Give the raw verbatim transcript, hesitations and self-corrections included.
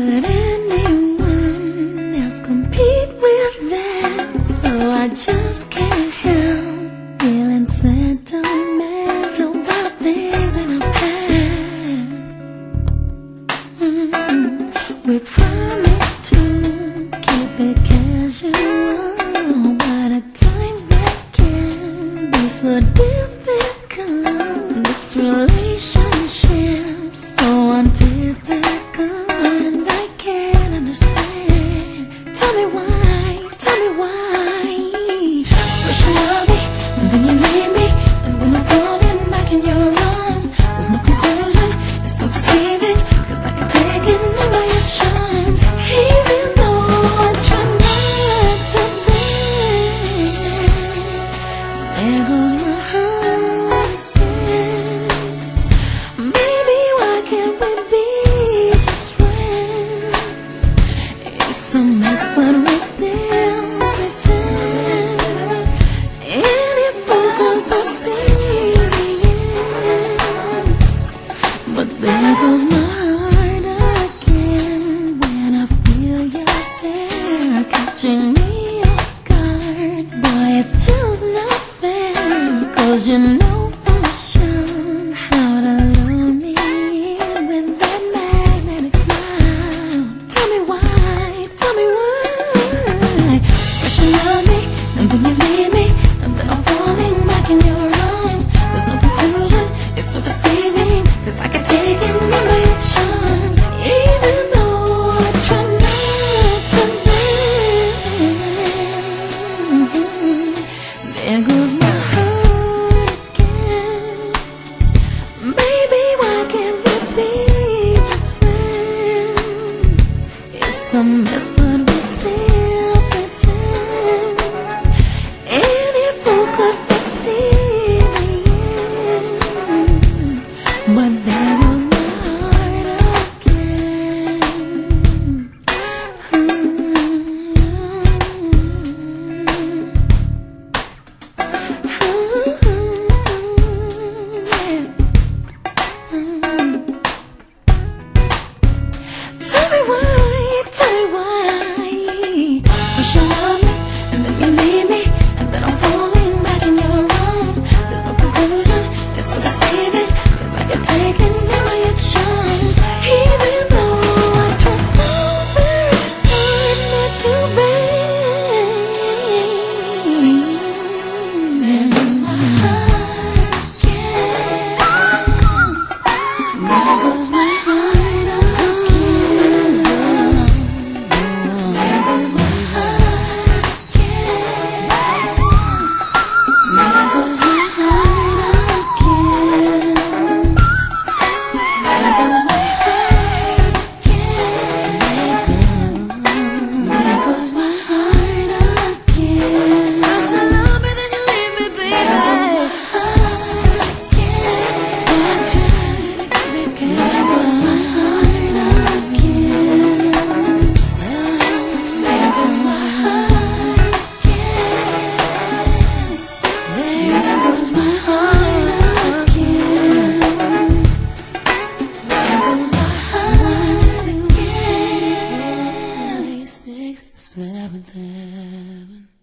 could anyone else compete with that? So I just can't help feeling sentimental about things in our past. mm-hmm. We promised to keep it casual, but at times that can be so difficult. This relationship so untypical, and I can't understand. Tell me why, tell me why. Wish you love me, and then you leave me, and when I'm falling back in your arms, there's no conclusion. It's so deceiving, cause I can take it never your charms. Even though I try not to be, there goes my heart again. Baby, why can't we be just friends? It's a mess, but we still pretend. Any fool could perceive the end. But there goes my heart again when I feel your stare catching me off guard. Boy, it's just not fair, cause you know for sure how to lure me in with that magnetic smile. Tell me why, tell me why. First you love me, and then you leave me, and then I'm falling back in your arms. There's no conclusion, it's so deceiving, cause I can take it by your charms. Even though I try not to bend, there goes my heart again. Baby, why can't we be just friends? It's a mess, but we still pretend. Any fool could perceive the end. But there goes my heart again. Tell me why, tell me why. First you love me, and then you leave me, and then I'm falling back in your arms. There's no conclusion, it's so deceiving, cause I can take it never your charms. Even though I try so very hard not to bend, there goes my heart again. There goes my heart. My heart again. There goes my heart again. Five, six, seven, seven.